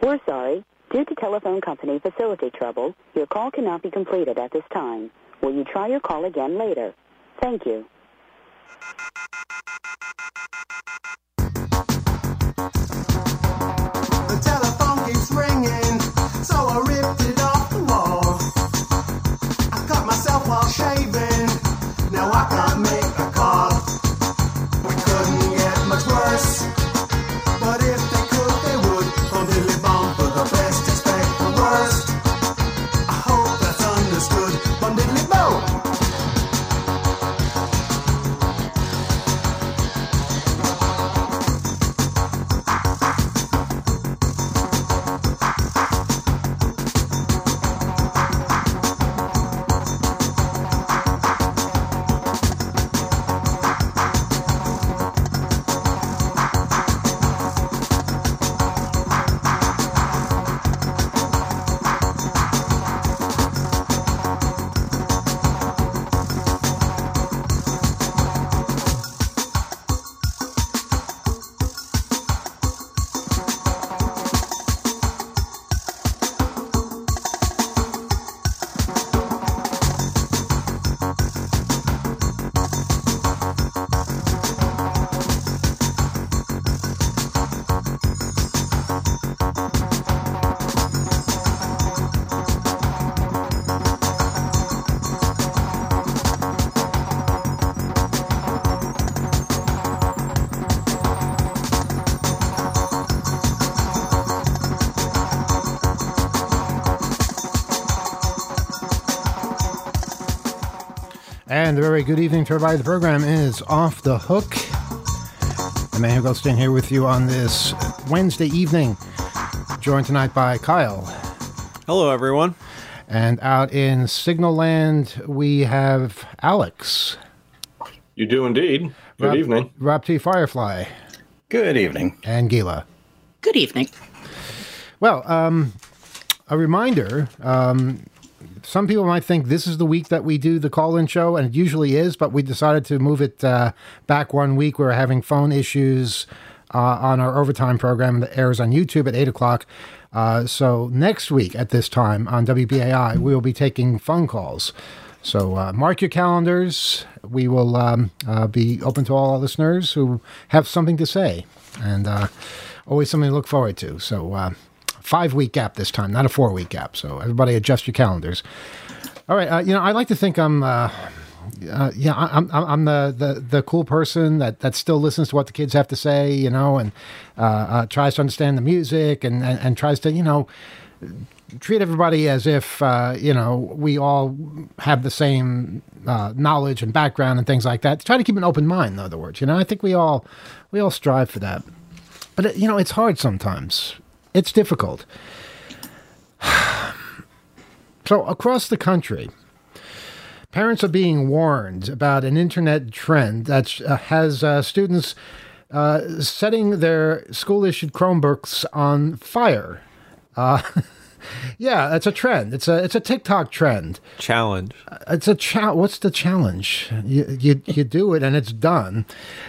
We're sorry. Due to telephone company facility trouble, your call cannot be completed at this time. Will you try your call again later? Thank you. The telephone keeps ringing, so I ripped it off the wall. I cut myself while shaving, now I can't make a call. We couldn't get much worse, but if they could, they would. Bum diddly bum, for the best, expect the worst. I hope that's understood. Bum diddly bum. And a very good evening to everybody. The program is Off the Hook. Emmanuel Goldstein here with you on this Wednesday evening, joined tonight by Kyle. Hello, everyone. And out in Signal Land, we have Alex. You do indeed. Good evening. Rob T. Firefly. Good evening. And Gila. Good evening. Well, a reminder, some people might think this is the week that we do the call-in show, and it usually is, but we decided to move it back 1 week. We're having phone issues on our overtime program that airs on YouTube at 8 o'clock. So next week at this time on WBAI, we will be taking phone calls. So mark your calendars. We will be open to all our listeners who have something to say, and always something to look forward to. So 5-week gap this time, not a 4-week gap. So everybody adjust your calendars. All right. I like to think I'm the cool person that still listens to what the kids have to say, and tries to understand the music and tries to, treat everybody as if, we all have the same knowledge and background and things like that. Try to keep an open mind, in other words. I think we all strive for that. But, it's hard sometimes. It's difficult. So across the country, parents are being warned about an internet trend that has students setting their school-issued Chromebooks on fire. Yeah, it's a trend. It's a TikTok trend. Challenge. It's a What's the challenge? You do it and it's done.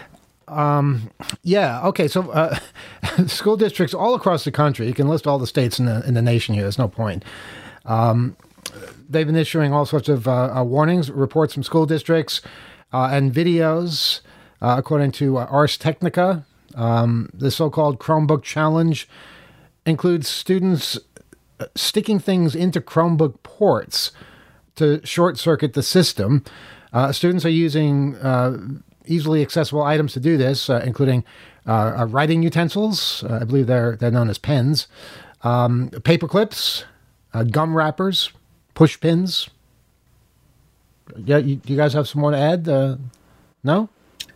Yeah. Okay. So, school districts all across the country. You can list all the states in the nation here. There's no point. They've been issuing all sorts of warnings, reports from school districts, and videos. According to Ars Technica, the so-called Chromebook challenge includes students sticking things into Chromebook ports to short-circuit the system. Students are using easily accessible items to do this, including writing utensils. I believe they're known as pens, paper clips, gum wrappers, push pins. Yeah, you guys have some more to add? No?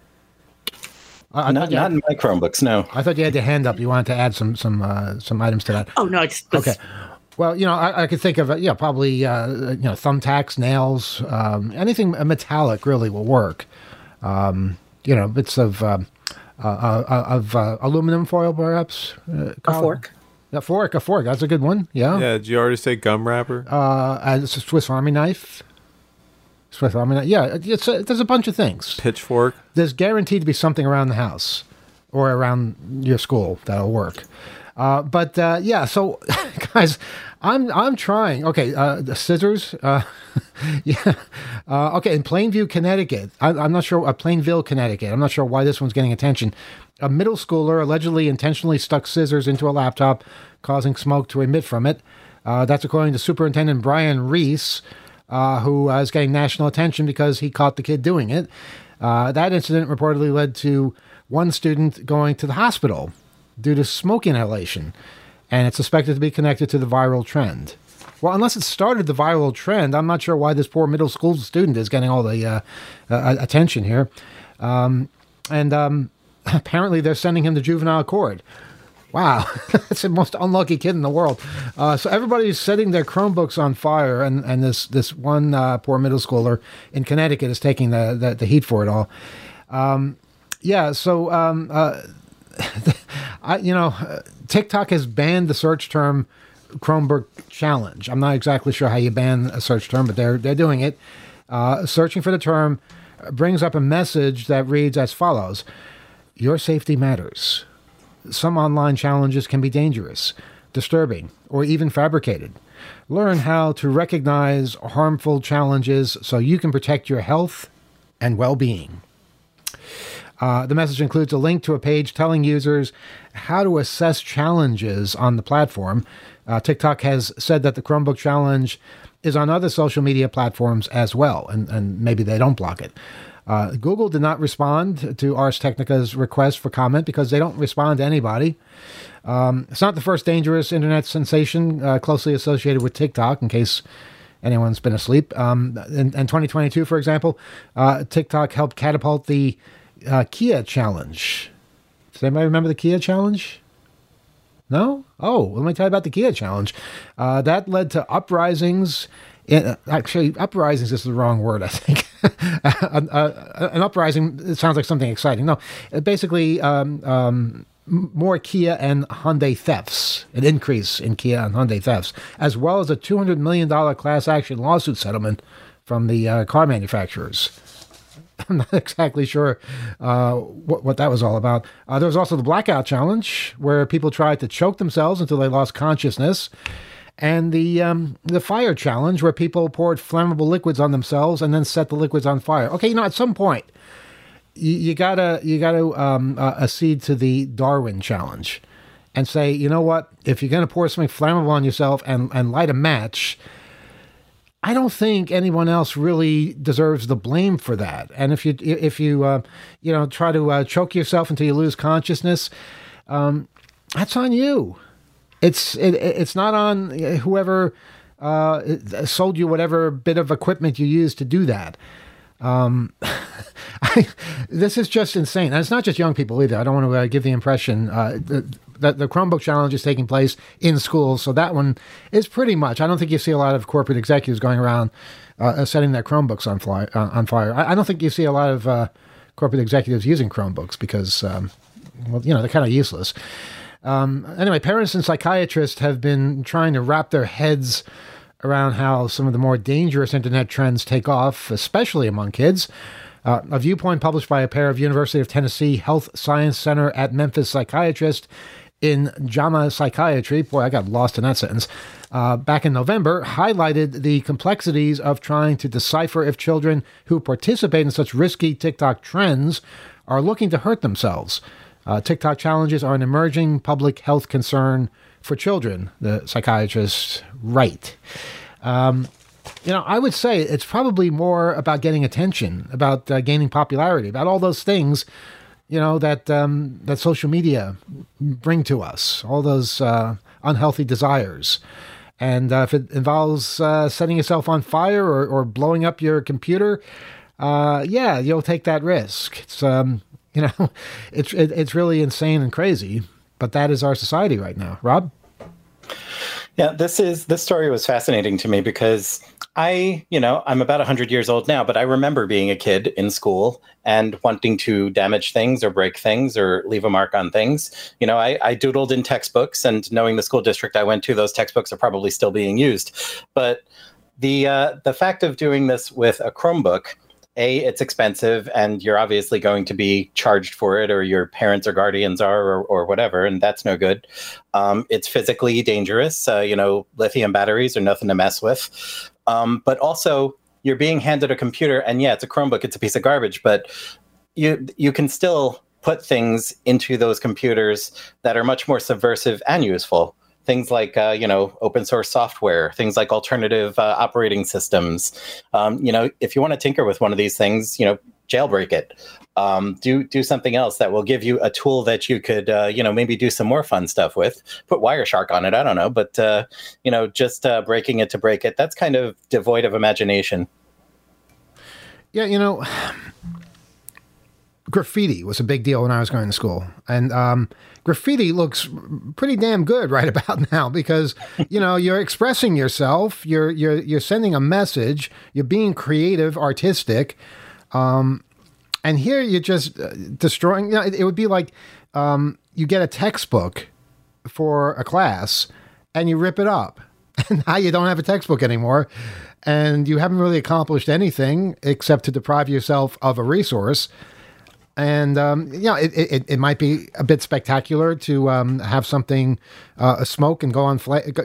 Not in my Chromebooks, no. I thought you had your hand up. You wanted to add some items to that. Oh, no, it's okay. Well, I could think of probably thumbtacks, nails, anything metallic really will work. Bits of aluminum foil, perhaps. A fork. A fork. That's a good one. Yeah. Yeah. Did you already say gum wrapper? It's a Swiss Army knife. Yeah, there's a bunch of things. Pitchfork. There's guaranteed to be something around the house or around your school that'll work. So guys, I'm trying. Okay, the scissors. Yeah. Okay, in Plainview, Connecticut. I'm not sure. Plainville, Connecticut. I'm not sure why this one's getting attention. A middle schooler allegedly intentionally stuck scissors into a laptop, causing smoke to emit from it. That's according to Superintendent Brian Reese, who is getting national attention because he caught the kid doing it. That incident reportedly led to one student going to the hospital due to smoke inhalation, and it's suspected to be connected to the viral trend. Well, unless it started the viral trend, I'm not sure why this poor middle school student is getting all the attention here. Apparently they're sending him to juvenile court. Wow, that's the most unlucky kid in the world. So everybody's setting their Chromebooks on fire, and this one poor middle schooler in Connecticut is taking the heat for it all. TikTok has banned the search term Chromebook challenge. I'm not exactly sure how you ban a search term, but they're doing it. Searching for the term brings up a message that reads as follows: "Your safety matters. Some online challenges can be dangerous, disturbing, or even fabricated. Learn how to recognize harmful challenges so you can protect your health and well-being." The message includes a link to a page telling users how to assess challenges on the platform. TikTok has said that the Chromebook challenge is on other social media platforms as well, and maybe they don't block it. Google did not respond to Ars Technica's request for comment because they don't respond to anybody. It's not the first dangerous internet sensation closely associated with TikTok, in case anyone's been asleep. In 2022, for example, TikTok helped catapult the Kia challenge. Does anybody remember the Kia challenge? No? Oh, let me tell you about the Kia challenge. That led to uprisings. Actually, uprisings is the wrong word, I think. An uprising, it sounds like something exciting. No, basically, more Kia and Hyundai thefts, an increase in Kia and Hyundai thefts, as well as a $200 million class action lawsuit settlement from the car manufacturers. I'm not exactly sure what that was all about. There was also the blackout challenge, where people tried to choke themselves until they lost consciousness, and the fire challenge, where people poured flammable liquids on themselves and then set the liquids on fire. Okay, at some point, you gotta accede to the Darwin challenge, and say, you know what? If you're gonna pour something flammable on yourself and light a match, I don't think anyone else really deserves the blame for that. And if you try to choke yourself until you lose consciousness, that's on you. It's not on whoever sold you whatever bit of equipment you used to do that. This is just insane. And it's not just young people either. I don't want to give the impression that the Chromebook challenge is taking place in schools. So that one is pretty much, I don't think you see a lot of corporate executives going around setting their Chromebooks on fire. I don't think you see a lot of corporate executives using Chromebooks because, they're kind of useless. Anyway, parents and psychiatrists have been trying to wrap their heads around how some of the more dangerous internet trends take off, especially among kids. A viewpoint published by a pair of University of Tennessee Health Science Center at Memphis psychiatrists in JAMA Psychiatry, boy, I got lost in that sentence, back in November, highlighted the complexities of trying to decipher if children who participate in such risky TikTok trends are looking to hurt themselves. TikTok challenges are an emerging public health concern for children, the psychiatrists write. I would say it's probably more about getting attention, about gaining popularity, about all those things, that social media bring to us, all those unhealthy desires. And if it involves setting yourself on fire or blowing up your computer, you'll take that risk. It's it's really insane and crazy, but that is our society right now. Rob? Yeah, this story was fascinating to me because I'm about 100 years old now, but I remember being a kid in school and wanting to damage things or break things or leave a mark on things. I doodled in textbooks, and knowing the school district I went to, those textbooks are probably still being used. But the fact of doing this with a Chromebook it's expensive, and you're obviously going to be charged for it, or your parents or guardians are, or whatever, and that's no good. It's physically dangerous. Lithium batteries are nothing to mess with. But also, you're being handed a computer, and yeah, it's a Chromebook, it's a piece of garbage, but you can still put things into those computers that are much more subversive and useful. Things like, open source software, things like alternative operating systems. If you want to tinker with one of these things, jailbreak it. Do something else that will give you a tool that you could, maybe do some more fun stuff with. Put Wireshark on it. I don't know. But, just breaking it to break it, that's kind of devoid of imagination. Yeah, graffiti was a big deal when I was going to school. And graffiti looks pretty damn good right about now because, you're expressing yourself, you're sending a message, you're being creative, artistic. And here you're just destroying, it would be like you get a textbook for a class and you rip it up. And now you don't have a textbook anymore. And you haven't really accomplished anything except to deprive yourself of a resource. And, it might be a bit spectacular to have something smoke and go on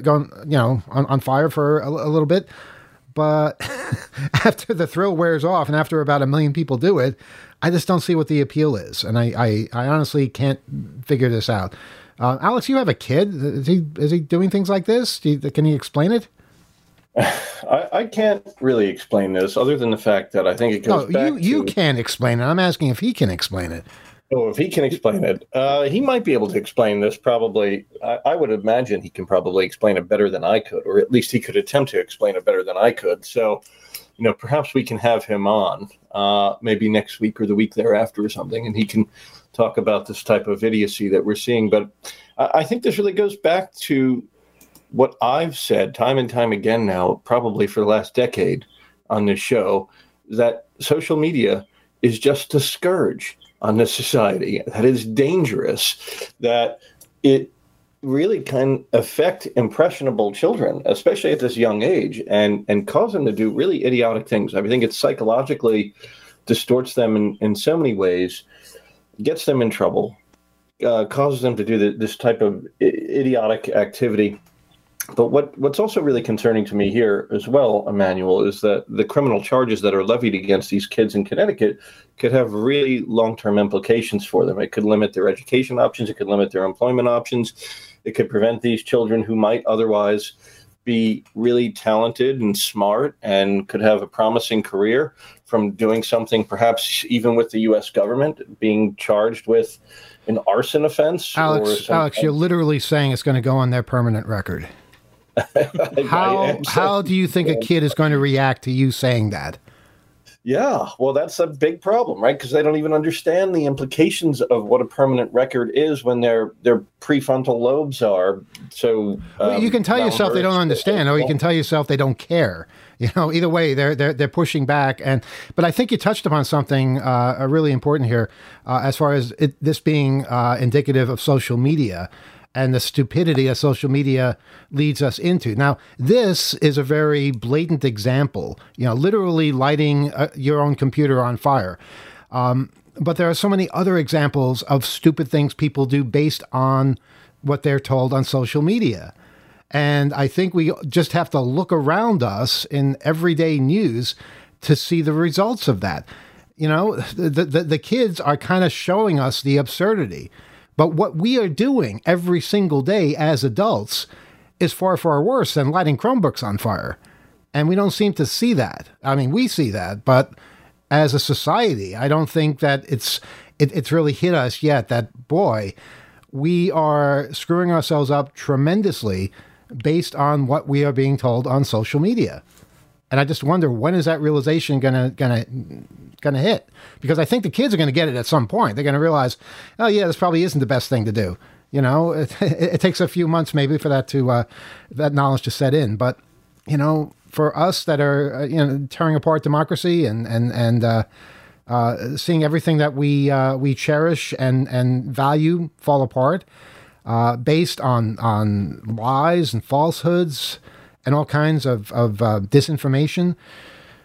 fire for a little bit. But after the thrill wears off and after about 1 million people do it, I just don't see what the appeal is. And I honestly can't figure this out. Alex, you have a kid. Is he doing things like this? Can you explain it? I can't really explain this other than the fact that I think it goes back to... You can't explain it. I'm asking if he can explain it. Oh, if he can explain it. He might be able to explain this probably. I would imagine he can probably explain it better than I could, or at least he could attempt to explain it better than I could. So, perhaps we can have him on maybe next week or the week thereafter or something, and he can talk about this type of idiocy that we're seeing. But I think this really goes back to what I've said time and time again now, probably for the last decade on this show, that social media is just a scourge on this society, that is dangerous, that it really can affect impressionable children, especially at this young age, and cause them to do really idiotic things. I think it psychologically distorts them in so many ways, gets them in trouble, causes them to do this type of idiotic activity. But what's also really concerning to me here as well, Emmanuel, is that the criminal charges that are levied against these kids in Connecticut could have really long-term implications for them. It could limit their education options. It could limit their employment options. It could prevent these children who might otherwise be really talented and smart and could have a promising career from doing something, perhaps even with the U.S. government, being charged with an arson offense. Alex, you're literally saying it's going to go on their permanent record. How do you think a kid is going to react to you saying that? Yeah, well, that's a big problem, right? Because they don't even understand the implications of what a permanent record is when their prefrontal lobes are so. Well, you can tell yourself they don't understand, or you can tell yourself they don't care. Either way, they're pushing back. But I think you touched upon something really important here, as far as this being indicative of social media and the stupidity that social media leads us into. Now, this is a very blatant example, literally lighting your own computer on fire. But there are so many other examples of stupid things people do based on what they're told on social media. And I think we just have to look around us in everyday news to see the results of that. The kids are kind of showing us the absurdity. But what we are doing every single day as adults is far, far worse than lighting Chromebooks on fire. And we don't seem to see that. I mean, we see that, but as a society, I don't think that it's really hit us yet that, boy, we are screwing ourselves up tremendously based on what we are being told on social media. And I just wonder, when is that realization gonna hit? Because I think the kids are going to get it at some point. They're going to realize, oh yeah, this probably isn't the best thing to do. It takes a few months maybe for that that knowledge to set in. But for us that are tearing apart democracy and seeing everything that we cherish and value fall apart, based on lies and falsehoods and all kinds of disinformation.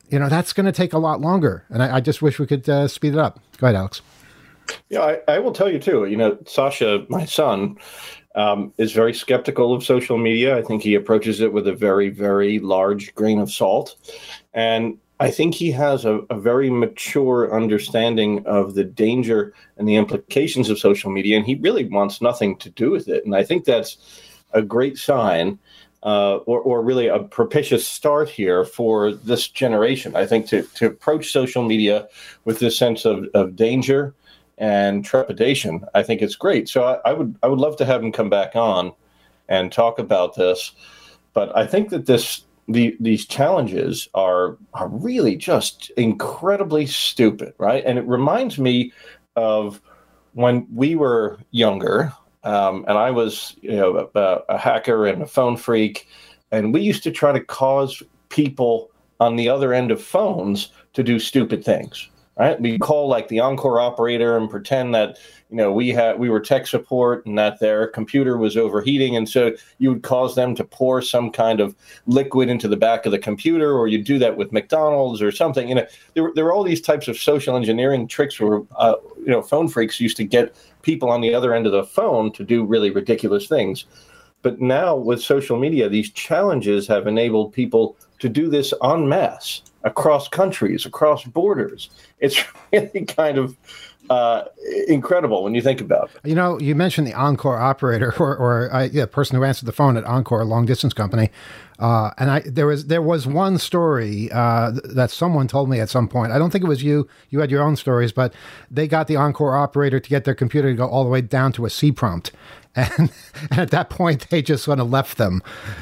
that's going to take a lot longer. And I just wish we could speed it up. Go ahead, Alex. Yeah, I will tell you too. Sasha, my son, is very skeptical of social media. I think he approaches it with a very, very large grain of salt. And I think he has a very mature understanding of the danger and the implications of social media, and he really wants nothing to do with it. And I think that's a great sign, or really a propitious start here for this generation. I think to approach social media with this sense of danger and trepidation, I think it's great. So I would love to have him come back on and talk about this. But I think that these challenges are really just incredibly stupid, right? And it reminds me of when we were younger, and I was a hacker and a phone freak, and we used to try to cause people on the other end of phones to do stupid things. Right? We call like the Encore operator and pretend that we were tech support and that their computer was overheating, and so you would cause them to pour some kind of liquid into the back of the computer, or you do that with McDonald's or something. There were all these types of social engineering tricks where phone freaks used to get people on the other end of the phone to do really ridiculous things. But now with social media, these challenges have enabled people to do this en masse across countries, across borders. It's really kind of incredible when you think about it. You mentioned the Encore operator, or the person who answered the phone at Encore, a long distance company. And there was one story that someone told me at some point. I don't think it was you. You had your own stories, but they got the Encore operator to get their computer to go all the way down to a C prompt. And at that point, they just sort of left them,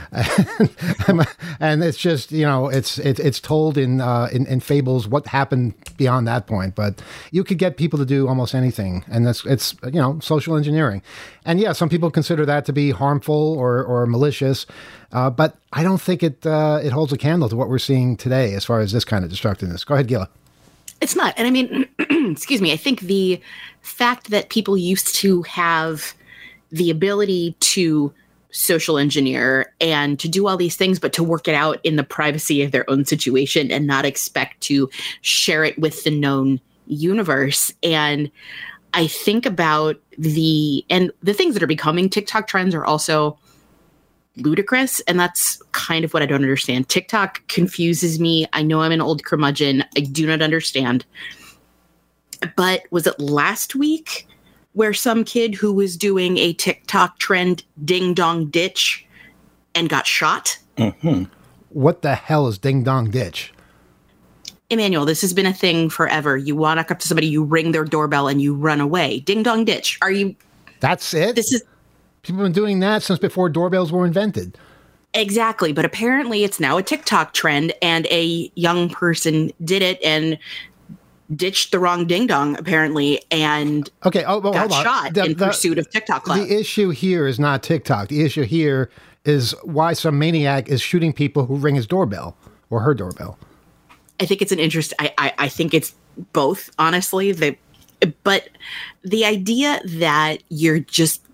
and it's just it's told in fables what happened beyond that point. But you could get people to do almost anything, and it's social engineering. And yeah, some people consider that to be harmful or malicious, but I don't think it holds a candle to what we're seeing today as far as this kind of destructiveness. Go ahead, Gila. It's not, and I mean, excuse me. I think the fact that people used to have the ability to social engineer and to do all these things, but to work it out in the privacy of their own situation and not expect to share it with the known universe. And I think about the things that are becoming TikTok trends are also ludicrous. And that's kind of what I don't understand. TikTok confuses me. I know I'm an old curmudgeon. I do not understand. But was it last week where some kid who was doing a TikTok trend ding dong ditch and got shot? Mm-hmm. What the hell is ding dong ditch? Emmanuel, this has been a thing forever. You walk up to somebody, you ring their doorbell, and you run away. Ding dong ditch. That's it? People have been doing that since before doorbells were invented. Exactly. But apparently it's now a TikTok trend, and a young person did it and ditched the wrong ding dong apparently, and got shot in pursuit of TikTok clout. The issue here is not TikTok. The issue here is why some maniac is shooting people who ring his doorbell or her doorbell. I think it's an interest. I think it's both, honestly. But the idea that you're just,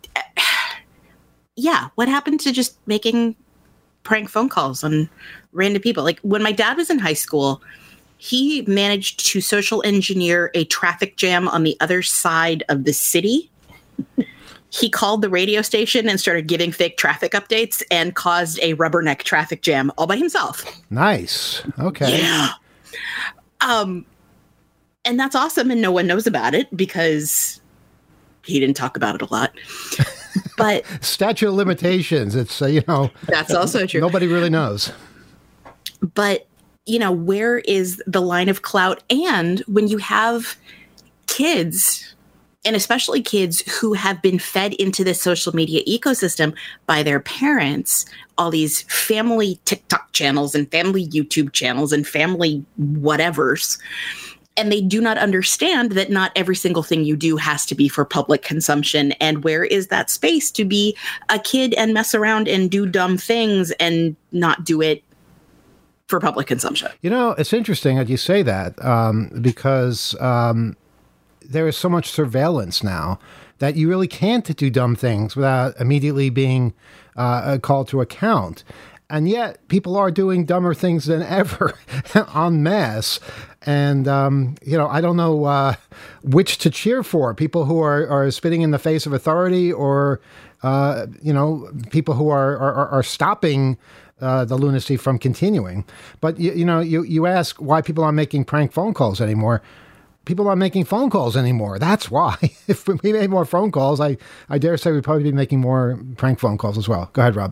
what happened to just making prank phone calls on random people? Like when my dad was in high school, he managed to social engineer a traffic jam on the other side of the city. He called the radio station and started giving fake traffic updates and caused a rubberneck traffic jam all by himself. Nice. Okay. Yeah. And that's awesome. And no one knows about it because he didn't talk about it a lot. But statute of limitations. It's, that's also true. Nobody really knows. But where is the line of clout? And when you have kids, and especially kids who have been fed into this social media ecosystem by their parents, all these family TikTok channels and family YouTube channels and family whatevers, and they do not understand that not every single thing you do has to be for public consumption. And where is that space to be a kid and mess around and do dumb things and not do it for public consumption? It's interesting that you say that because there is so much surveillance now that you really can't do dumb things without immediately being called to account. And yet, people are doing dumber things than ever en masse. And, I don't know which to cheer for. People who are spitting in the face of authority or, people who are stopping the lunacy from continuing. But, you ask why people aren't making prank phone calls anymore. People aren't making phone calls anymore. That's why. If we made more phone calls, I dare say we'd probably be making more prank phone calls as well. Go ahead, Rob.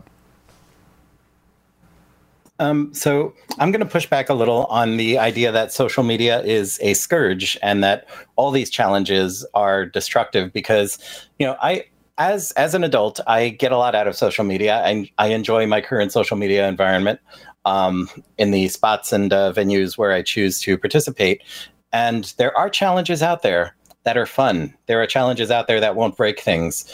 So I'm going to push back a little on the idea that social media is a scourge and that all these challenges are destructive because, as an adult, I get a lot out of social media and I enjoy my current social media environment in the spots and venues where I choose to participate. And there are challenges out there that are fun. There are challenges out there that won't break things.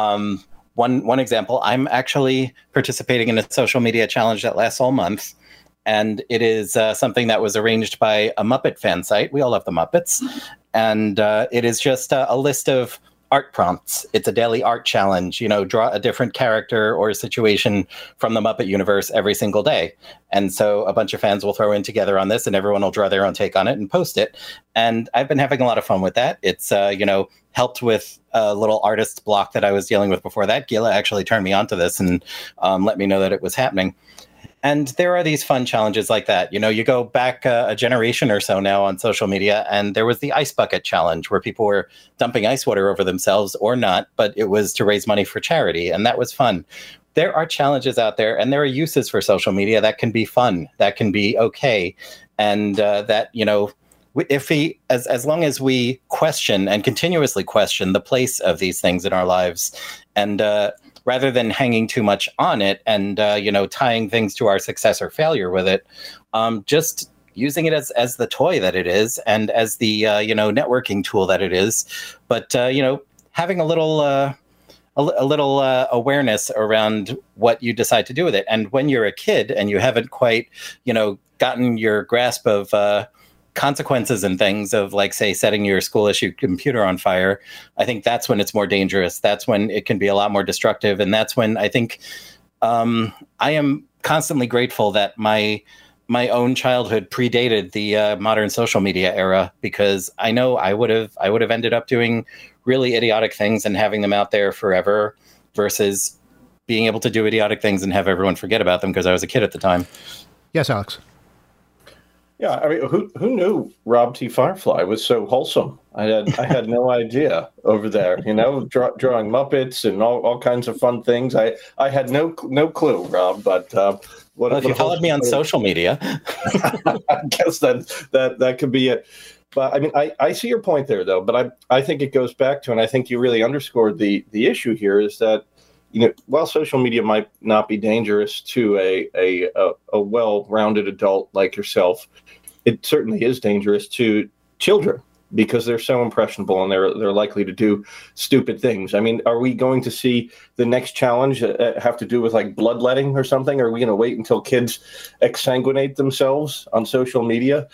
One example, I'm actually participating in a social media challenge that lasts all month. And it is something that was arranged by a Muppet fan site. We all love the Muppets. And it is just a list of art prompts. It's a daily art challenge, draw a different character or situation from the Muppet universe every single day. And so a bunch of fans will throw in together on this and everyone will draw their own take on it and post it. And I've been having a lot of fun with that. It's, helped with a little artist block that I was dealing with before that. Gila actually turned me onto this and let me know that it was happening. And there are these fun challenges like that. You go back a generation or so now on social media, and there was the ice bucket challenge where people were dumping ice water over themselves or not, but it was to raise money for charity. And that was fun. There are challenges out there, and there are uses for social media that can be fun, that can be okay. And that, if we, as long as we question and continuously question the place of these things in our lives, and rather than hanging too much on it and, tying things to our success or failure with it, just using it as the toy that it is and as the, networking tool that it is. But, having a little awareness around what you decide to do with it. And when you're a kid and you haven't quite, gotten your grasp of consequences and things of, like, say, setting your school issue computer on fire, I think that's when it's more dangerous. That's when it can be a lot more destructive. And that's when I think I am constantly grateful that my own childhood predated the modern social media era, because I know I would have ended up doing really idiotic things and having them out there forever versus being able to do idiotic things and have everyone forget about them because I was a kid at the time. Yes, Alex. Yeah, I mean, who knew Rob T. Firefly was so wholesome? I had no idea over there. Drawing Muppets and all kinds of fun things. I had no clue, Rob. But if you followed me on social media, I guess that could be it. But I mean, I see your point there, though. But I think it goes back to, and I think you really underscored the issue here, is that, while social media might not be dangerous to a well-rounded adult like yourself, it certainly is dangerous to children because they're so impressionable and they're likely to do stupid things. I mean, are we going to see the next challenge have to do with like bloodletting or something? Are we going to wait until kids exsanguinate themselves on social media,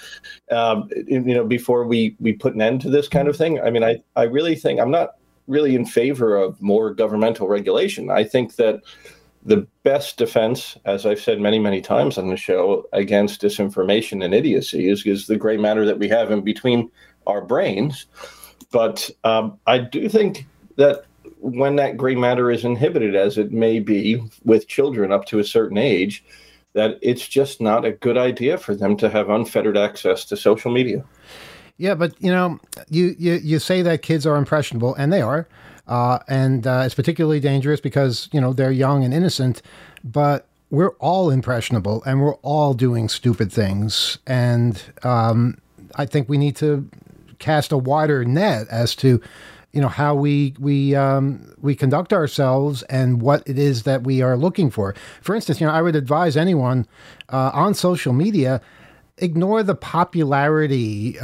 before we put an end to this kind of thing? I mean, I really think I'm not really in favor of more governmental regulation. I think that the best defense, as I've said many, many times on the show, against disinformation and idiocy is the gray matter that we have in between our brains. But I do think that when that gray matter is inhibited, as it may be with children up to a certain age, that it's just not a good idea for them to have unfettered access to social media. Yeah, but, you say that kids are impressionable, and they are. And it's particularly dangerous because, they're young and innocent, but we're all impressionable and we're all doing stupid things. And I think we need to cast a wider net as to, how we conduct ourselves and what it is that we are looking for. For instance, I would advise anyone on social media, ignore the popularity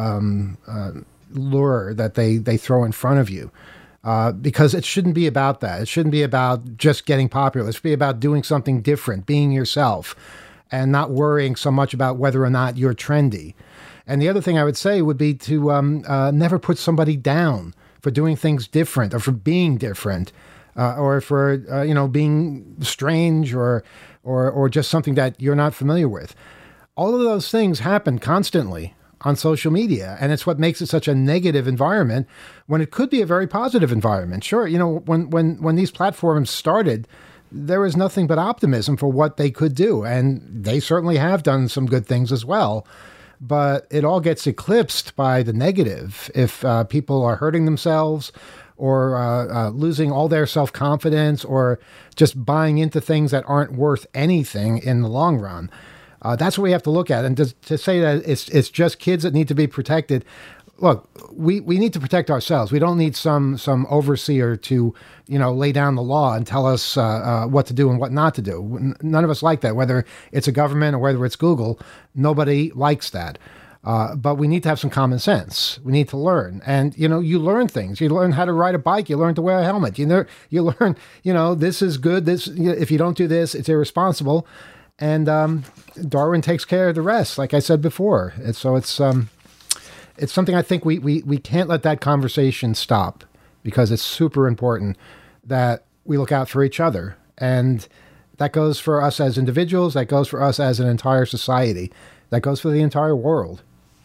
lure that they throw in front of you. Because it shouldn't be about that. It shouldn't be about just getting popular. It should be about doing something different, being yourself, and not worrying so much about whether or not you're trendy. And the other thing I would say would be to never put somebody down for doing things different or for being different. or for being strange or just something that you're not familiar with. All of those things happen constantly on social media, and it's what makes it such a negative environment when it could be a very positive environment. Sure, when these platforms started, there was nothing but optimism for what they could do, and they certainly have done some good things as well. But it all gets eclipsed by the negative if people are hurting themselves or losing all their self-confidence or just buying into things that aren't worth anything in the long run. That's what we have to look at. And to say that it's just kids that need to be protected, look, we need to protect ourselves. We don't need some overseer to, lay down the law and tell us what to do and what not to do. None of us like that, whether it's a government or whether it's Google. Nobody likes that. But we need to have some common sense. We need to learn. And, you learn things. You learn how to ride a bike. You learn to wear a helmet. You learn, this is good. If you don't do this, it's irresponsible. And Darwin takes care of the rest, like I said before. And so it's something I think we can't let that conversation stop, because it's super important that we look out for each other. And that goes for us as individuals. That goes for us as an entire society. That goes for the entire world.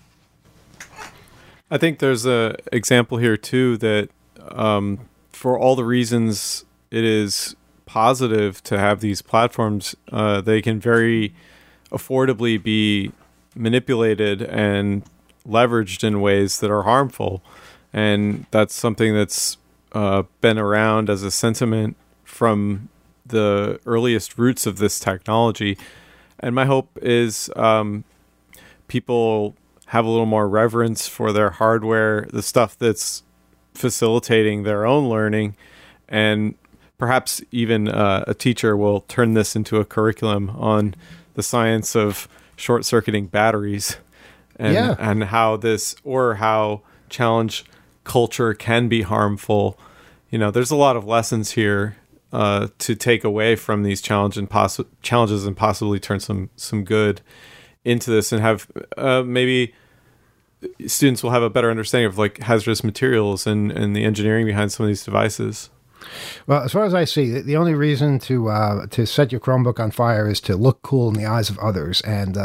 I think there's a example here, too, that for all the reasons it is positive to have these platforms, they can very affordably be manipulated and leveraged in ways that are harmful. And that's something that's been around as a sentiment from the earliest roots of this technology. And my hope is people have a little more reverence for their hardware, the stuff that's facilitating their own learning, and perhaps even a teacher will turn this into a curriculum on the science of short-circuiting batteries and how challenge culture can be harmful. There's a lot of lessons here to take away from these challenges and possibly turn some good into this, and have maybe students will have a better understanding of like hazardous materials and the engineering behind some of these devices. Well, as far as I see, the only reason to set your Chromebook on fire is to look cool in the eyes of others. And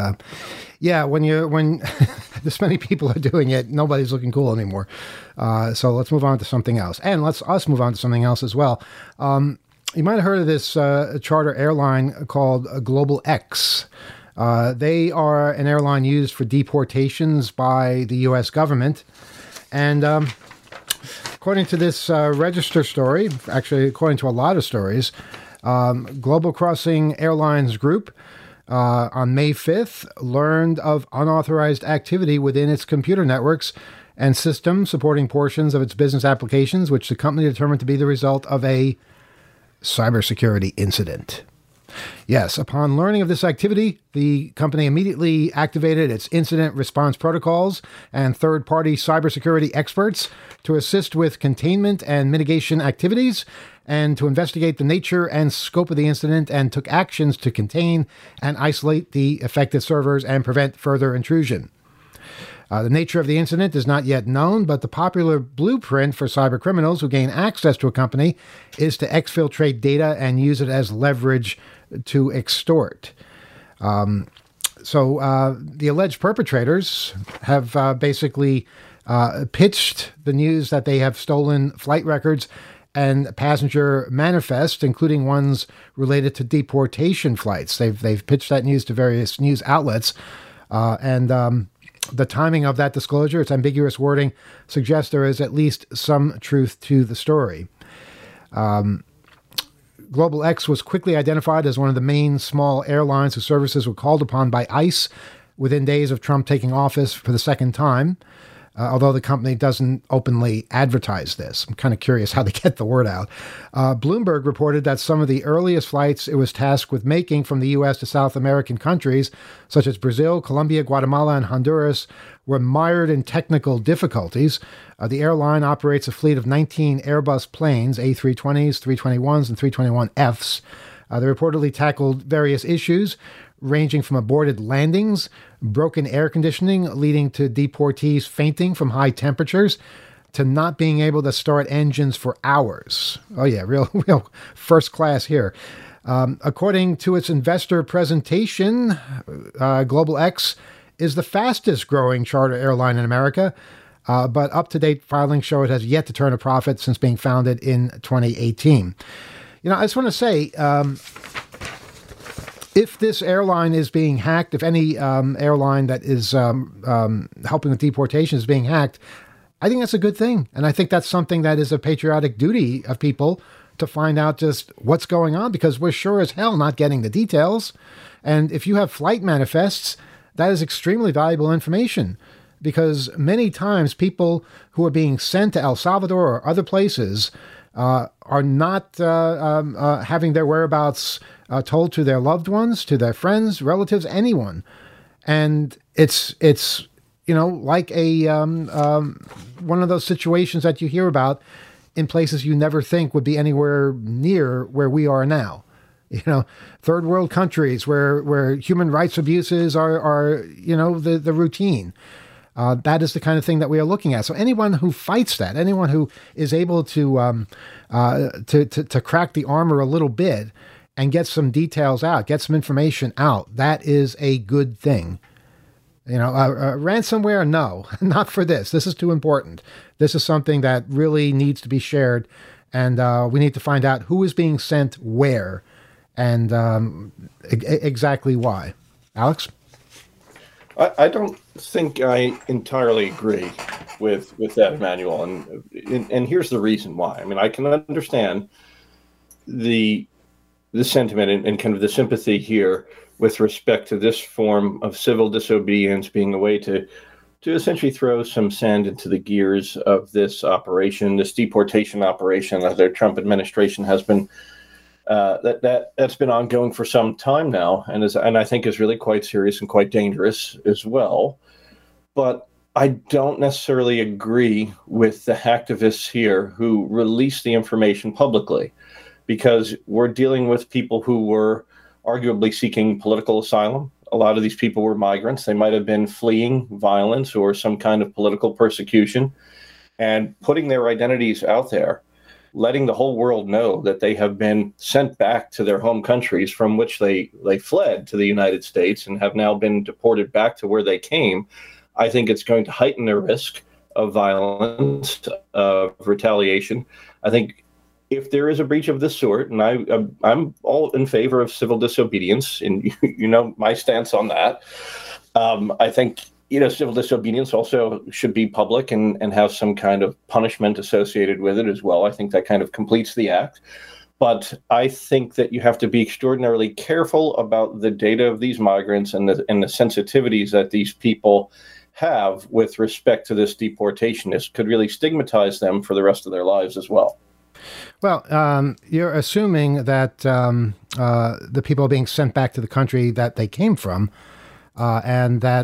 when this many people are doing it, nobody's looking cool anymore. So let's move on to something else, and let's us move on to something else as well. You might have heard of this charter airline called Global X. They are an airline used for deportations by the U.S. government, and according to this Register story, actually according to a lot of stories, Global Crossing Airlines Group on May 5th learned of unauthorized activity within its computer networks and systems supporting portions of its business applications, which the company determined to be the result of a cybersecurity incident. Yes, upon learning of this activity, the company immediately activated its incident response protocols and third-party cybersecurity experts to assist with containment and mitigation activities and to investigate the nature and scope of the incident, and took actions to contain and isolate the affected servers and prevent further intrusion. The nature of the incident is not yet known, but the popular blueprint for cyber criminals who gain access to a company is to exfiltrate data and use it as leverage to extort. So the alleged perpetrators have basically pitched the news that they have stolen flight records and passenger manifests, including ones related to deportation flights. They've pitched that news to various news outlets, and the timing of that disclosure, its ambiguous wording, suggests there is at least some truth to the story. Global X was quickly identified as one of the main small airlines whose services were called upon by ICE within days of Trump taking office for the second time, although the company doesn't openly advertise this. I'm kind of curious how they get the word out. Bloomberg reported that some of the earliest flights it was tasked with making from the U.S. to South American countries, such as Brazil, Colombia, Guatemala, and Honduras, were mired in technical difficulties. The airline operates a fleet of 19 Airbus planes, A320s, 321s, and 321Fs. They reportedly tackled various issues, ranging from aborted landings, broken air conditioning leading to deportees fainting from high temperatures, to not being able to start engines for hours. Oh yeah, real first class here. According to its investor presentation, Global X is the fastest growing charter airline in America, but up-to-date filings show it has yet to turn a profit since being founded in 2018. I just want to say, if this airline is being hacked, if any airline that is helping with deportation is being hacked, I think that's a good thing. And I think that's something that is a patriotic duty of people to find out just what's going on, because we're sure as hell not getting the details. And if you have flight manifests, that is extremely valuable information, because many times people who are being sent to El Salvador or other places are not having their whereabouts told to their loved ones, to their friends, relatives, anyone. And it's like a one of those situations that you hear about in places you never think would be anywhere near where we are now. Third world countries where human rights abuses are the routine. That is the kind of thing that we are looking at. So anyone who fights that, anyone who is able to crack the armor a little bit and get some details out, get some information out, that is a good thing. Ransomware, no, not for this. This is too important. This is something that really needs to be shared, and we need to find out who is being sent where and exactly why. Alex? I don't think I entirely agree with that, Emmanuel, and here's the reason why. I mean, I can understand the sentiment and kind of the sympathy here with respect to this form of civil disobedience being a way to essentially throw some sand into the gears of this operation, this deportation operation that the Trump administration has been that's been ongoing for some time now, and I think is really quite serious and quite dangerous as well. But I don't necessarily agree with the hacktivists here who released the information publicly, because we're dealing with people who were arguably seeking political asylum. A lot of these people were migrants. They might have been fleeing violence or some kind of political persecution, and putting their identities out there, letting the whole world know that they have been sent back to their home countries from which they fled to the United States and have now been deported back to where they came. I think it's going to heighten their risk of violence, of retaliation. I think if there is a breach of this sort, and I'm all in favor of civil disobedience, and my stance on that, I think civil disobedience also should be public and have some kind of punishment associated with it as well. I think that kind of completes the act. But I think that you have to be extraordinarily careful about the data of these migrants and the sensitivities that these people have with respect to this deportation. This could really stigmatize them for the rest of their lives as well. Well, you're assuming that the people are being sent back to the country that they came from, and that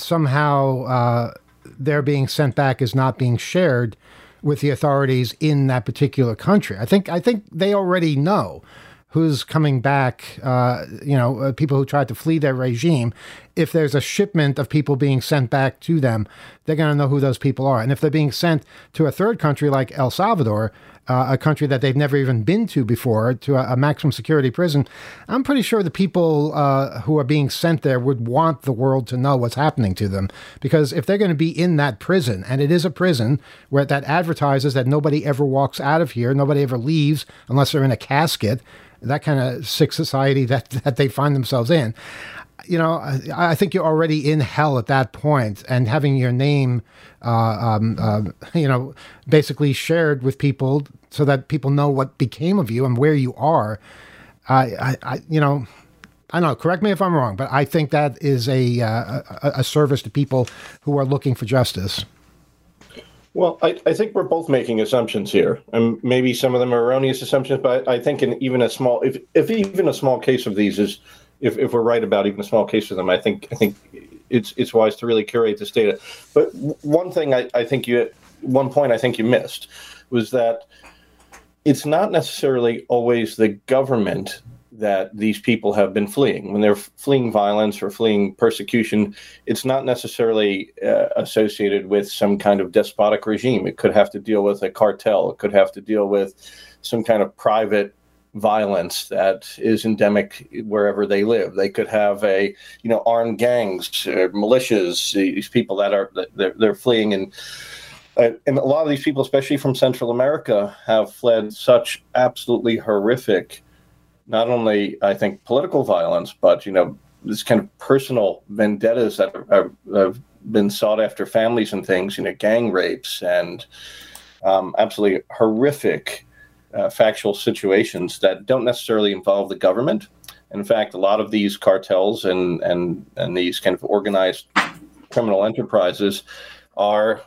somehow their being sent back is not being shared with the authorities in that particular country. I think they already know who's coming back, people who tried to flee their regime. If there's a shipment of people being sent back to them, they're going to know who those people are. And if they're being sent to a third country like El Salvador, a country that they've never even been to before, to a maximum security prison, I'm pretty sure the people who are being sent there would want the world to know what's happening to them. Because if they're going to be in that prison, and it is a prison where that advertises that nobody ever walks out of here, nobody ever leaves unless they're in a casket, that kind of sick society that they find themselves in. I think you're already in hell at that point, and having your name, basically shared with people so that people know what became of you and where you are. I don't know. Correct me if I'm wrong, but I think that is a service to people who are looking for justice. Well, I think we're both making assumptions here, and maybe some of them are erroneous assumptions. But I think if even a small case of these is, if we're right about even a small case of them, I think it's wise to really curate this data. But one point I think you missed was that it's not necessarily always the government that these people have been fleeing. When they're fleeing violence or fleeing persecution, it's not necessarily associated with some kind of despotic regime. It could have to deal with a cartel. It could have to deal with some kind of private violence that is endemic wherever they live. They could have armed gangs, militias, these people they're fleeing. And a lot of these people, especially from Central America, have fled such absolutely horrific, not only, I think, political violence, but, this kind of personal vendettas that have been sought after families and things, gang rapes and absolutely horrific factual situations that don't necessarily involve the government. In fact, a lot of these cartels and these kind of organized criminal enterprises are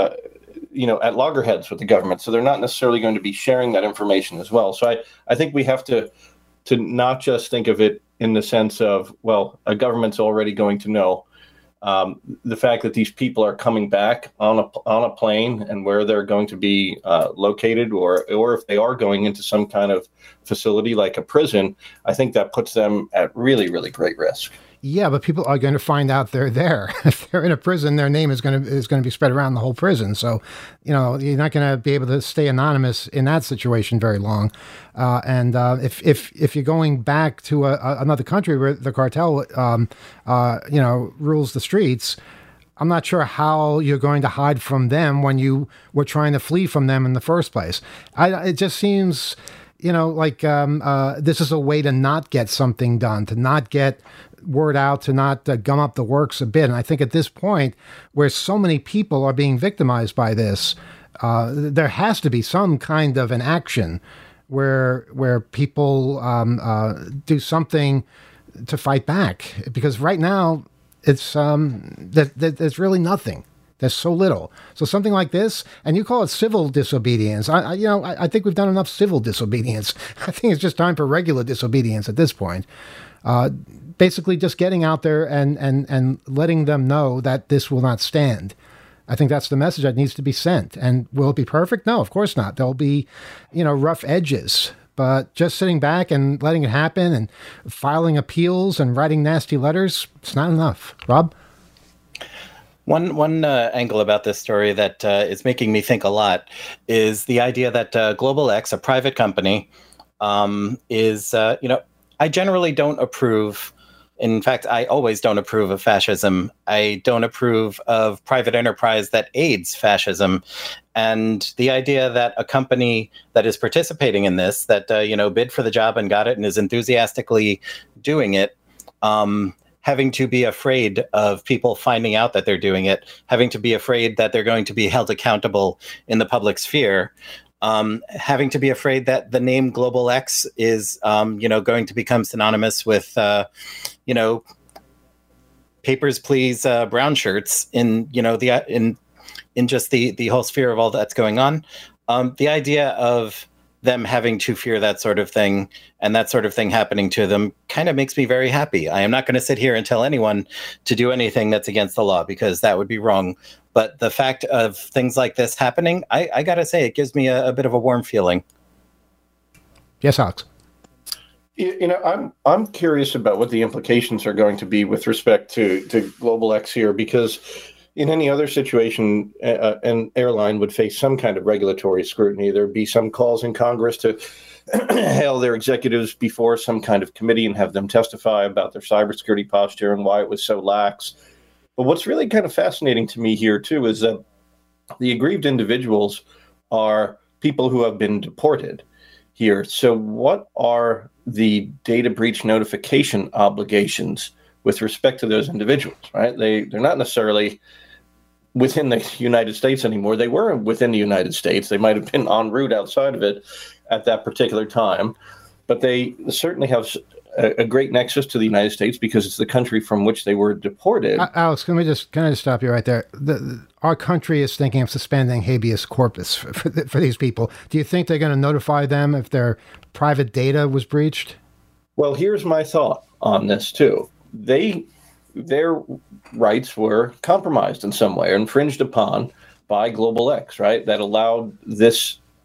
at loggerheads with the government, so they're not necessarily going to be sharing that information as well. So I think we have to not just think of it in the sense of, well, a government's already going to know. The fact that these people are coming back on a plane and where they're going to be located, or if they are going into some kind of facility like a prison, I think that puts them at really, really great risk. Yeah, but people are going to find out they're there. If they're in a prison, their name is going to be spread around the whole prison. So, you're not going to be able to stay anonymous in that situation very long. And if you're going back to another country where the cartel, rules the streets, I'm not sure how you're going to hide from them when you were trying to flee from them in the first place. It just seems, like this is a way to not get something done, to not get word out, to not gum up the works a bit. And I think at this point, where so many people are being victimized by this, there has to be some kind of an action where people do something to fight back. Because right now, it's there's really nothing. There's so little. So something like this, and you call it civil disobedience. I think we've done enough civil disobedience. I think it's just time for regular disobedience at this point. Basically just getting out there and letting them know that this will not stand. I think that's the message that needs to be sent. And will it be perfect? No, of course not. There'll be, rough edges. But just sitting back and letting it happen and filing appeals and writing nasty letters, it's not enough. Rob? One angle about this story that is making me think a lot is the idea that Global X, a private company, is, I generally don't approve. In fact, I always don't approve of fascism. I don't approve of private enterprise that aids fascism. And the idea that a company that is participating in this, that, bid for the job and got it and is enthusiastically doing it, having to be afraid of people finding out that they're doing it, having to be afraid that they're going to be held accountable in the public sphere, having to be afraid that the name Global X is, going to become synonymous with, papers, please, brown shirts in just the whole sphere of all that's going on. The idea of them having to fear that sort of thing and that sort of thing happening to them kind of makes me very happy. I am not going to sit here and tell anyone to do anything that's against the law, because that would be wrong. But the fact of things like this happening, I got to say, it gives me a bit of a warm feeling. Yes, Alex. I'm curious about what the implications are going to be with respect to Global X here, because in any other situation, an airline would face some kind of regulatory scrutiny. There'd be some calls in Congress to hail their executives before some kind of committee and have them testify about their cybersecurity posture and why it was so lax. But what's really kind of fascinating to me here, too, is that the aggrieved individuals are people who have been deported here. So what are the data breach notification obligations with respect to those individuals, right? They're not necessarily within the United States anymore. They were within the United States. They might have been en route outside of it at that particular time, but they certainly have a great nexus to the United States because it's the country from which they were deported. Alex, can I just stop you right there? Our country is thinking of suspending habeas corpus for these people. Do you think they're going to notify them if their private data was breached? Well, here's my thought on this too. Their rights were compromised in some way or infringed upon by Global X, right? That allowed this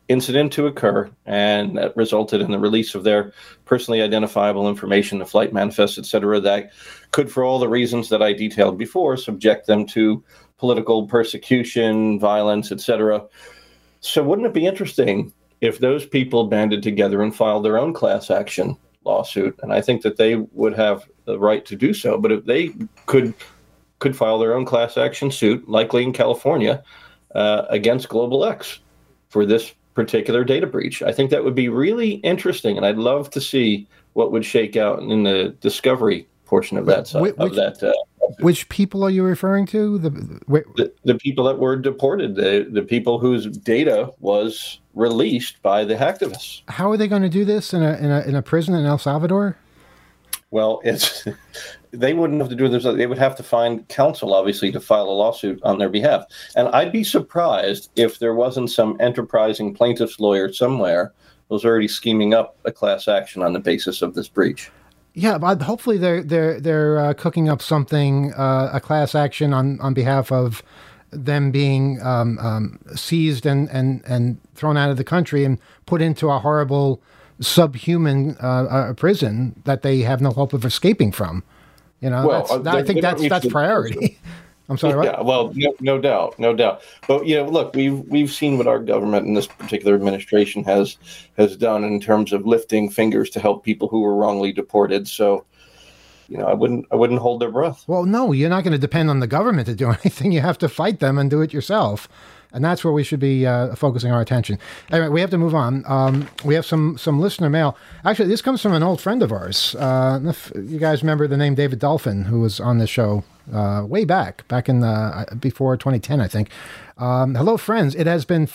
incident to occur, and that resulted in the release of their personally identifiable information, the flight manifest, etc., that could, for all the reasons that I detailed before, subject them to political persecution, violence, etc. So wouldn't it be interesting if those people banded together and filed their own class action lawsuit? And I think that they would have the right to do so. But if they could file their own class action suit, likely in California, against Global X for this particular data breach, I think that would be really interesting. And I'd love to see what would shake out in the discovery portion of that side. Which people are you referring to? The people that were deported, the people whose data was released by the hacktivists. How are they going to do this in a prison in El Salvador? Well, they wouldn't have to do this. They would have to find counsel, obviously, to file a lawsuit on their behalf. And I'd be surprised if there wasn't some enterprising plaintiff's lawyer somewhere who's already scheming up a class action on the basis of this breach. Yeah, but hopefully they're cooking up something, a class action on behalf of them being seized and thrown out of the country and put into a horrible subhuman prison that they have no hope of escaping from. You know, well, I think that's priority. I'm sorry. What? Yeah, well, no doubt. But look, we've seen what our government and this particular administration has done in terms of lifting fingers to help people who were wrongly deported. So, I wouldn't hold their breath. Well, no, you're not going to depend on the government to do anything. You have to fight them and do it yourself. And that's where we should be focusing our attention. Anyway, we have to move on. We have some listener mail. Actually, this comes from an old friend of ours. If you guys remember the name David Dolphin, who was on the show way back in before 2010, I think. Hello, friends. It has been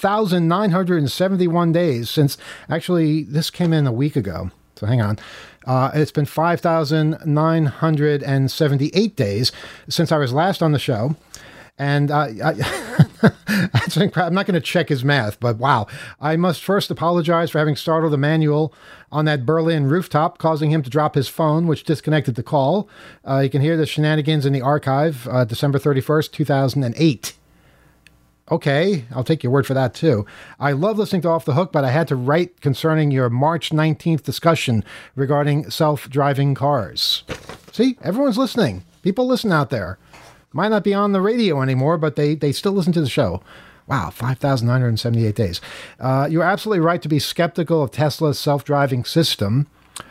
5,971 days since, actually, this came in a week ago. So hang on. It's been 5,978 days since I was last on the show. And I'm not going to check his math, but wow. I must first apologize for having startled Emmanuel on that Berlin rooftop, causing him to drop his phone, which disconnected the call. You can hear the shenanigans in the archive, December 31st, 2008. Okay, I'll take your word for that, too. I love listening to Off the Hook, but I had to write concerning your March 19th discussion regarding self-driving cars. See, everyone's listening. People listen out there. Might not be on the radio anymore, but they still listen to the show. Wow, 5,978 days. You're absolutely right to be skeptical of Tesla's self-driving system.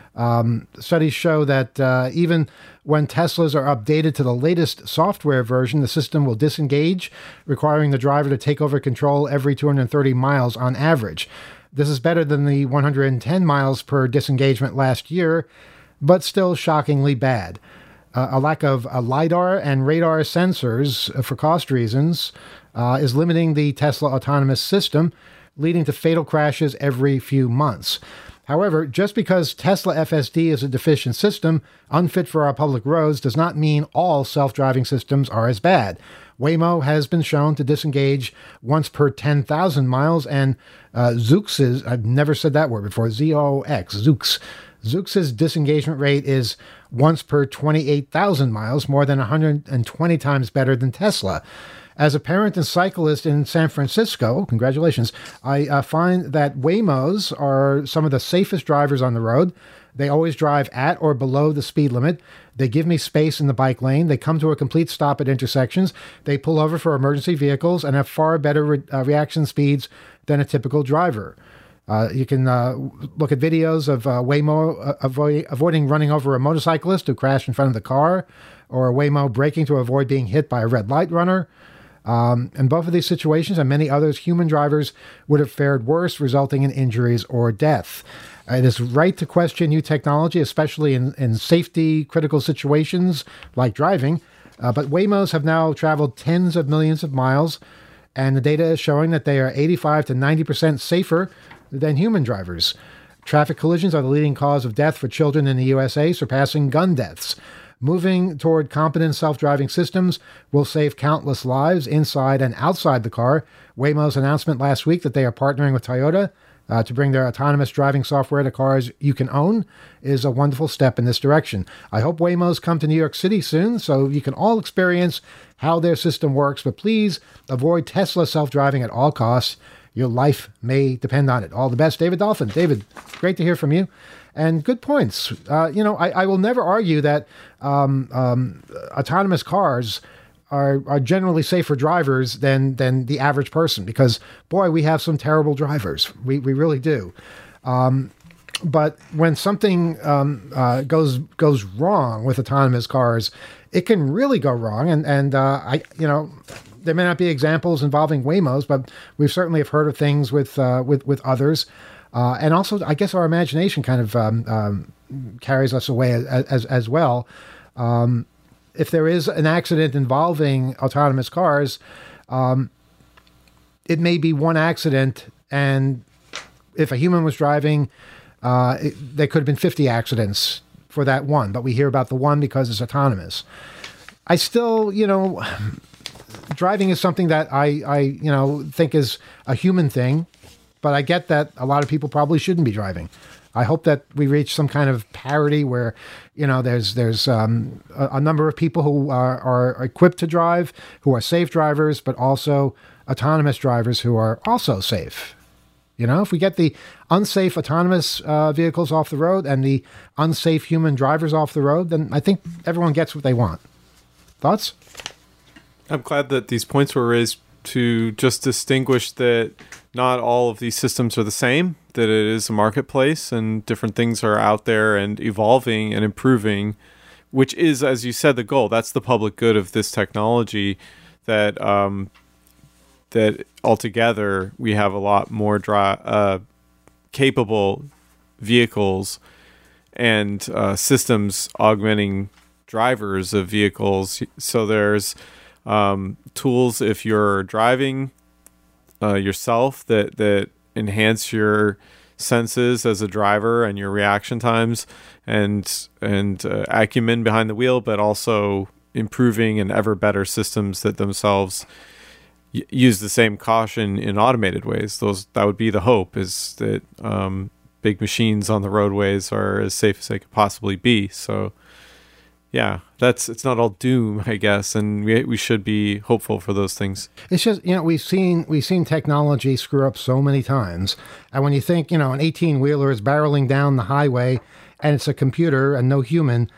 Studies show that even when Teslas are updated to the latest software version, the system will disengage, requiring the driver to take over control every 230 miles on average. This is better than the 110 miles per disengagement last year, but still shockingly bad. A lack of LiDAR and radar sensors for cost reasons is limiting the Tesla autonomous system, leading to fatal crashes every few months. However, just because Tesla FSD is a deficient system, unfit for our public roads, does not mean all self-driving systems are as bad. Waymo has been shown to disengage once per 10,000 miles, and Zoox's, I've never said that word before, Z-O-X, Zoox's disengagement rate is once per 28,000 miles, more than 120 times better than Tesla. As a parent and cyclist in San Francisco, congratulations, I find that Waymos are some of the safest drivers on the road. They always drive at or below the speed limit. They give me space in the bike lane. They come to a complete stop at intersections. They pull over for emergency vehicles and have far better reaction speeds than a typical driver. You can look at videos of Waymo avoiding running over a motorcyclist who crashed in front of the car, or Waymo braking to avoid being hit by a red light runner. In both of these situations and many others, human drivers would have fared worse, resulting in injuries or death. It is right to question new technology, especially in safety-critical situations like driving. But Waymos have now traveled tens of millions of miles, and the data is showing that they are 85 to 90% safer than human drivers. Traffic collisions are the leading cause of death for children in the USA, surpassing gun deaths. Moving toward competent self-driving systems will save countless lives inside and outside the car. Waymo's announcement last week that they are partnering with Toyota to bring their autonomous driving software to cars you can own is a wonderful step in this direction. I hope Waymos come to New York City soon so you can all experience how their system works, but please avoid Tesla self-driving at all costs. your life may depend on it. All the best, David Dolphin. David, great to hear from you. And good points. I will never argue that autonomous cars are generally safer drivers than the average person, because, boy, we have some terrible drivers. We really do. But when something goes wrong with autonomous cars, it can really go wrong. And there may not be examples involving Waymos, but we certainly have heard of things with others. And also, I guess our imagination kind of carries us away as well. If there is an accident involving autonomous cars, it may be one accident, and if a human was driving, there could have been 50 accidents for that one, but we hear about the one because it's autonomous. I still, driving is something that I think is a human thing, but I get that a lot of people probably shouldn't be driving. I hope that we reach some kind of parity where, there's a number of people who are equipped to drive, who are safe drivers, but also autonomous drivers who are also safe. If we get the unsafe autonomous vehicles off the road and the unsafe human drivers off the road, then I think everyone gets what they want. Thoughts? I'm glad that these points were raised to just distinguish that not all of these systems are the same, that it is a marketplace and different things are out there and evolving and improving, which is, as you said, the goal. That's the public good of this technology, that that altogether we have a lot more capable vehicles and systems augmenting drivers of vehicles. So there's tools if you're driving yourself that enhance your senses as a driver and your reaction times and acumen behind the wheel, but also improving and ever better systems that themselves use the same caution in automated ways. That would be the hope, is that big machines on the roadways are as safe as they could possibly be. So yeah, it's not all doom, I guess, and we should be hopeful for those things. It's just, we've seen technology screw up so many times, and when you think, an 18-wheeler is barreling down the highway and it's a computer and no human,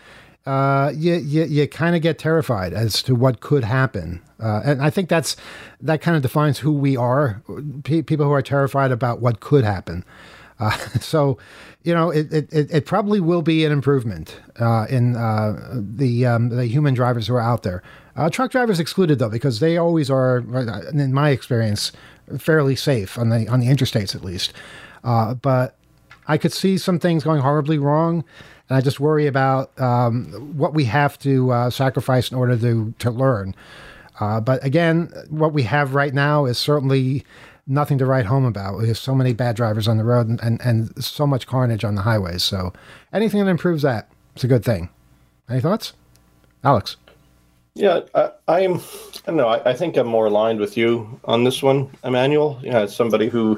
you kind of get terrified as to what could happen. And I think that kind of defines who we are, people who are terrified about what could happen. So, it probably will be an improvement in the human drivers who are out there. Truck drivers excluded, though, because they always are, in my experience, fairly safe on the interstates, at least. But I could see some things going horribly wrong, and I just worry about what we have to sacrifice in order to learn. But again, what we have right now is certainly nothing to write home about. There's so many bad drivers on the road and so much carnage on the highways. So anything that improves that, it's a good thing. Any thoughts? Alex? Yeah, I don't know. I think I'm more aligned with you on this one, Emmanuel. As somebody who's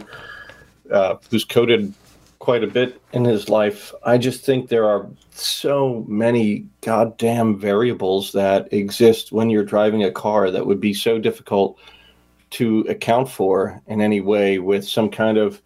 coded quite a bit in his life, I just think there are so many goddamn variables that exist when you're driving a car that would be so difficult to account for in any way with some kind of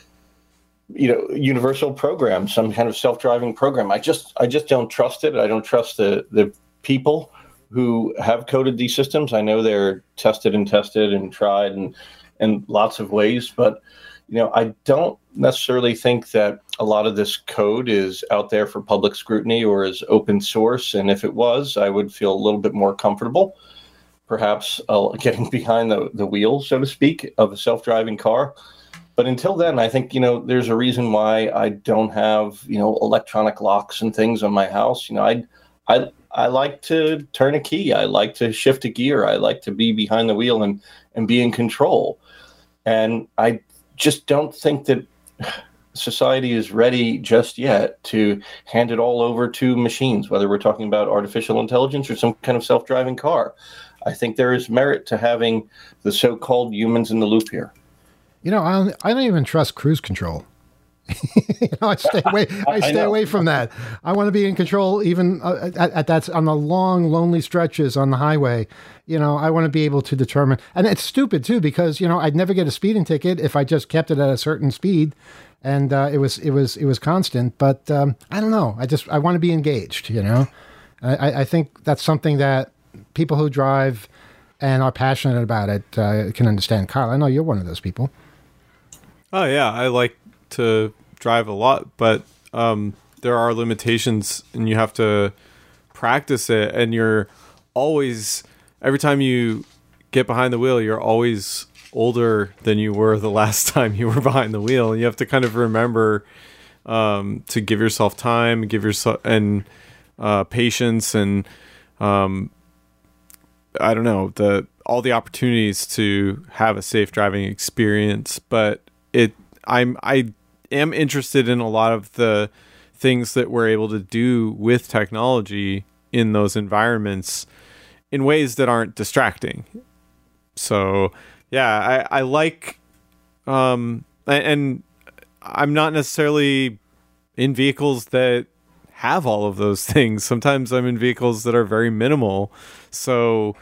universal program, some kind of self-driving program. I just don't trust it. I don't trust the people who have coded these systems. I know they're tested and tried in lots of ways, but I don't necessarily think that a lot of this code is out there for public scrutiny or is open source. And if it was, I would feel a little bit more comfortable, perhaps getting behind the wheel, so to speak, of a self-driving car. But until then, I think, there's a reason why I don't have, electronic locks and things on my house. I like to turn a key. I like to shift a gear. I like to be behind the wheel and be in control. And I just don't think that society is ready just yet to hand it all over to machines, whether we're talking about artificial intelligence or some kind of self-driving car. I think there is merit to having the so-called humans in the loop here. I don't even trust cruise control. I stay away. I stay away from that. I want to be in control, even at that on the long, lonely stretches on the highway. I want to be able to determine. And it's stupid too, because I'd never get a speeding ticket if I just kept it at a certain speed, and it was constant. But I don't know. I want to be engaged. I think that's something that people who drive and are passionate about it can understand. Kyle, I know you're one of those people. Oh yeah, I like to drive a lot, but there are limitations, and you have to practice it. And you're always, every time you get behind the wheel, you're always older than you were the last time you were behind the wheel. You have to kind of remember to give yourself time, give yourself and patience, and I don't know, all the opportunities to have a safe driving experience. But I am interested in a lot of the things that we're able to do with technology in those environments in ways that aren't distracting. So yeah, I like, and I'm not necessarily in vehicles that have all of those things. Sometimes I'm in vehicles that are very minimal. So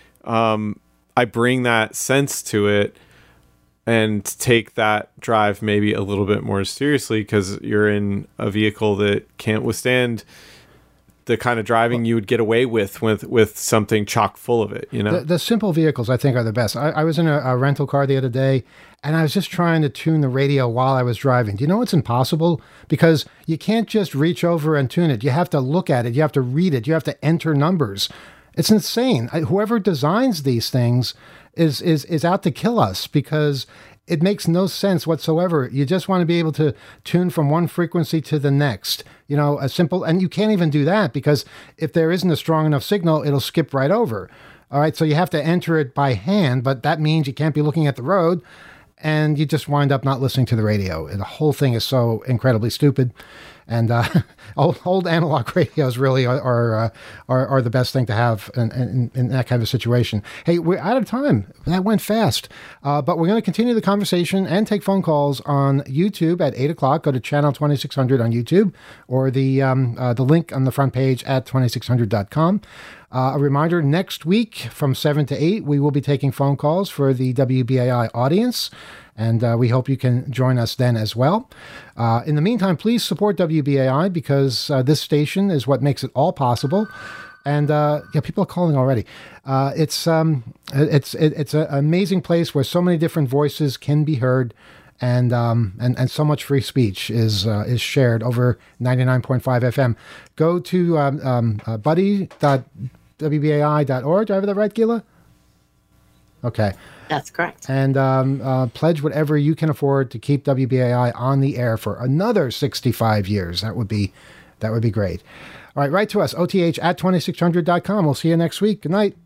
I bring that sense to it and take that drive maybe a little bit more seriously, because you're in a vehicle that can't withstand the kind of driving you would get away with something chock full of it. The simple vehicles, I think, are the best. I was in a rental car the other day, and I was just trying to tune the radio while I was driving. Do you know it's impossible? Because you can't just reach over and tune it. You have to look at it. You have to read it. You have to enter numbers. It's insane. Whoever designs these things is out to kill us, because it makes no sense whatsoever. You just want to be able to tune from one frequency to the next. A simple, and you can't even do that, because if there isn't a strong enough signal, it'll skip right over. All right, so you have to enter it by hand, but that means you can't be looking at the road, and you just wind up not listening to the radio. And the whole thing is so incredibly stupid. And old analog radios really are the best thing to have in that kind of a situation. Hey, we're out of time. That went fast. But we're going to continue the conversation and take phone calls on YouTube at 8 o'clock. Go to channel 2600 on YouTube, or the link on the front page at 2600.com. A reminder, next week from 7 to 8, we will be taking phone calls for the WBAI audience, and we hope you can join us then as well. In the meantime, please support WBAI, because this station is what makes it all possible. And people are calling already. It's an amazing place where so many different voices can be heard, and so much free speech is shared over 99.5 FM. Go to buddy.wbai.org. Do I have that right, Gila? Okay. That's correct. And pledge whatever you can afford to keep WBAI on the air for another 65 years. That would be great. All right, write to us, oth@2600.com. We'll see you next week. Good night.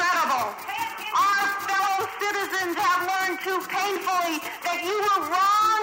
Incredible. Our fellow citizens have learned too painfully that you were wrong